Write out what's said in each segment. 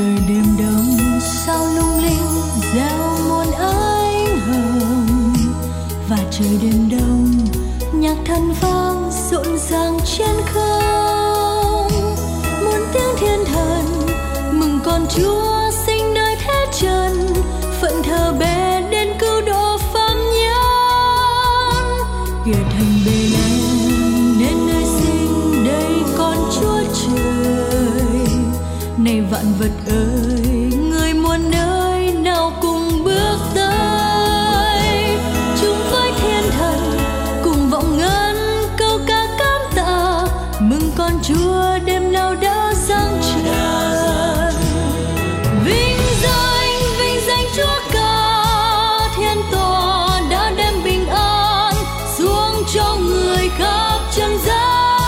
trời đêm đông sao lung linh gieo muôn ánh hồng, và trời đêm đông nhạc than vang rộn ràng trên không. Muôn tiếng thiên thần mừng con Chúa sinh nơi thế trần, phận thờ bé đến cứu độ phàm nhân. Kìa thành Bê-lem nên nơi sinh đây con Chúa trời. Này vạn vật ơi, người muôn nơi nào cùng bước tới, chung với thiên thần cùng vọng ngân câu ca cảm tạ, mừng con Chúa đêm nào đã giáng trần. Vinh danh Chúa ca, thiên tòa đã đem bình an xuống cho người khắp trần gian.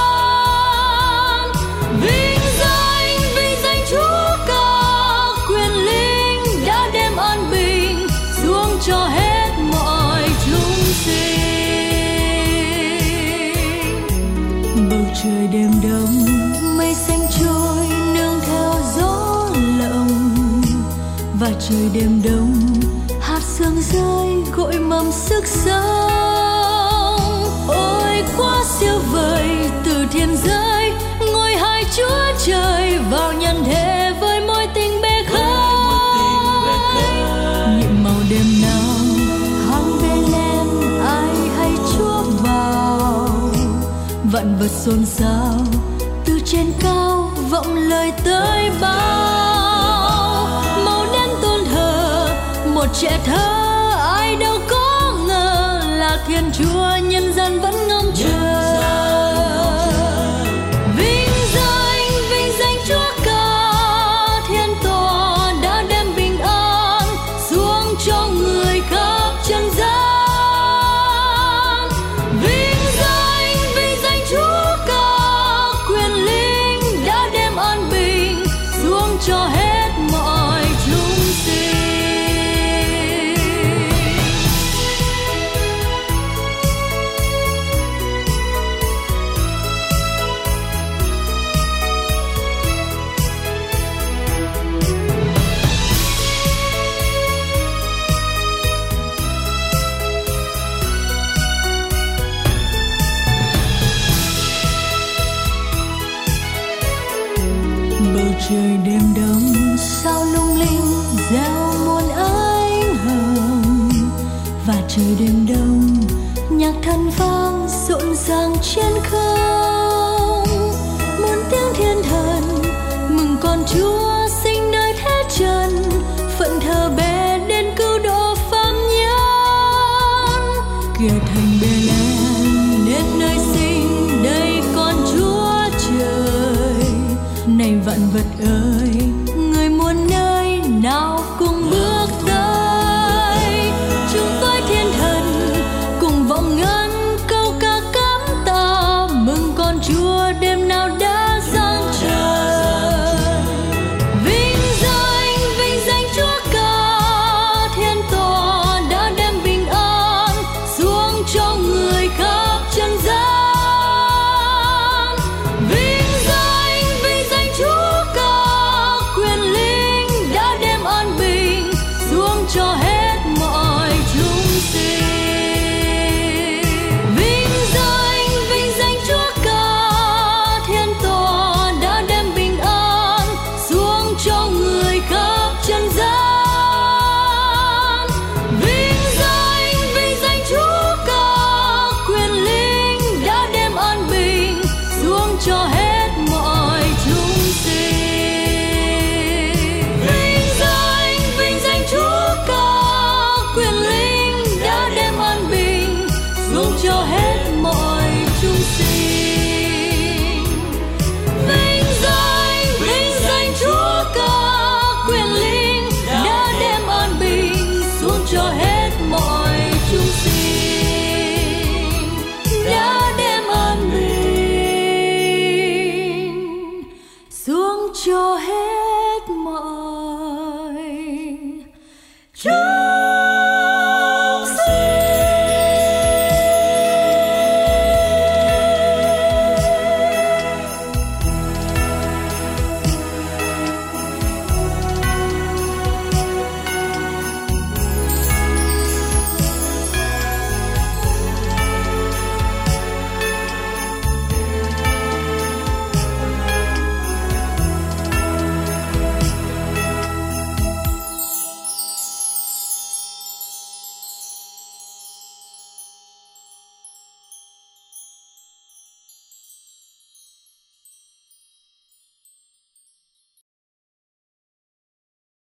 Vinh danh Chúa ca, quyền linh đã đem an bình xuống cho hết mọi chúng sinh. Bầu trời đêm đông mây xanh trôi nương theo gió lộng, và trời đêm đông hạt sương rơi gội mầm sức sống. Ôi quá siêu vời từ thiên giới, ngôi hai Chúa trời vào nhân thế với mối tình bê khơi. Nhiệm màu đêm nào hang Bê-lem ai hay Chúa vào, vạn vật xôn xao từ trên cao vọng lời tới bao. Màu đen tôn thờ một trẻ thơ, ai đâu có ngờ là Thiên Chúa nhân gian vẫn ngóng chờ. Vinh danh Chúa ca, thiên tòa đã đem bình an xuống cho người khắp trần gian. Vinh danh Chúa ca, quyền linh đã đem an bình xuống cho hết mọi chúng sinh. Bầu trời đêm đông sao lung linh gieo muôn ánh hồng, và trời đêm đông nhạc than vang rộn ràng trên không. Muôn tiếng thiên thần mừng con Chúa sinh nơi thế trần, phận thờ bé đến cứu độ phàm nhân. Kìa thành Bê-lem nên nơi sinh đây con Chúa trời. Này vạn vật ơi, người muôn nơi nào cùng bước tới, chúng tôi thiên thần cùng vọng ngân câu ca cảm tạ, mừng con Chúa đêm nào đã giáng trần. Vinh danh Chúa ca, thiên tòa đã đem bình an xuống cho người khắp trần gian. Cho hết mọi chúng sinh. Vinh danh Chúa ca, thiên tòa đã đem bình an xuống cho người khắp trần gian.